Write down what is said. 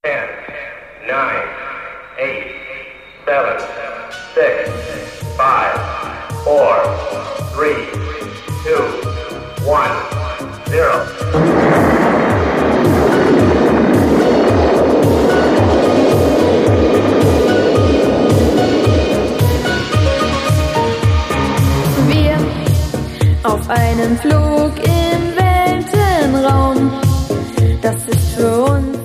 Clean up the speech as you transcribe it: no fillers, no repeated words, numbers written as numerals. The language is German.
10, 9, 8, 7, 6, 5, 4, 3, 2, 1, 0. Auf einem Flug im Weltenraum, das ist für uns